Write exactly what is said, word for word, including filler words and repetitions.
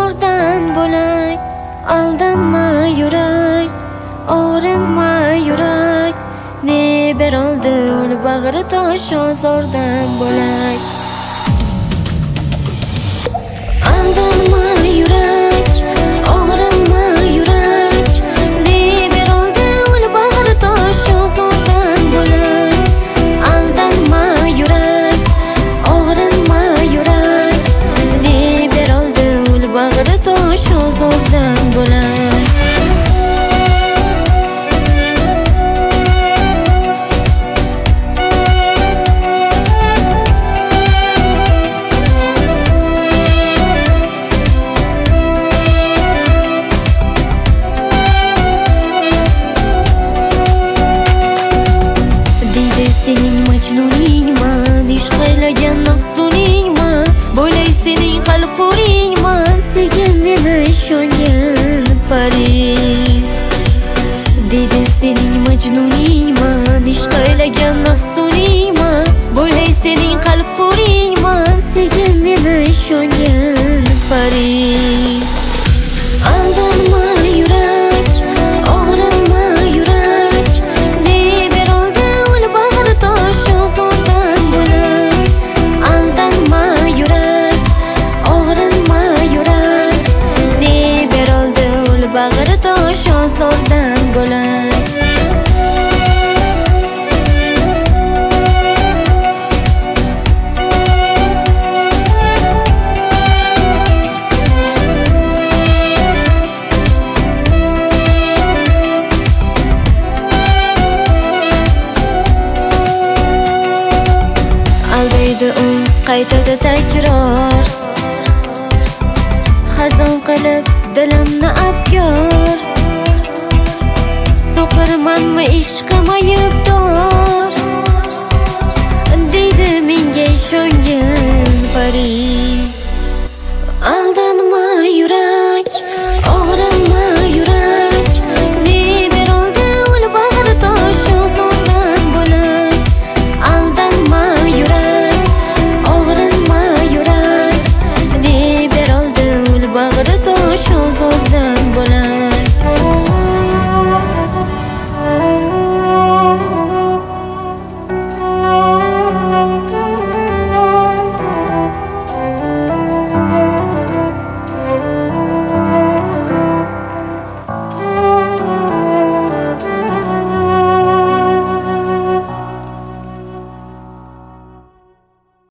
zordan bo'lak. Aldanma yurak, og'rinma yurak, ne beroldi ul bag'ri tosh ozordan bo'lak. Aldanma yurak, og'rinma yurak, ne beroldi ul bag'ri tosh ozordan bo'lak. Aldanma yurak, og'rinma yurak, ne beroldi ul bag'ri tosh ozordan bo'lak. Sening majnuningman, ishq aylagan nafsuningman, bo'lay sening qalb qo'ringman, sekin meni ishongan paring. Dedi sening majnuningman, ishq aylagan nafsuningman, bo'lay sening qalb qo'ringman, sekin meni ishongan paring. Aldanma yurak, og'rinma yurak, ne beroldi ul bag'ri tosh ozordan bo'lak. Aldanma yurak, og'rinma yurak, ne beroldi ul bag'ri tosh ozordan bo'lak. Aldaydi u, qaytadi takror, xazon qilib dilimni abgor. So'qirmanmi ishqim aybdor, deydi menga ishongan paring.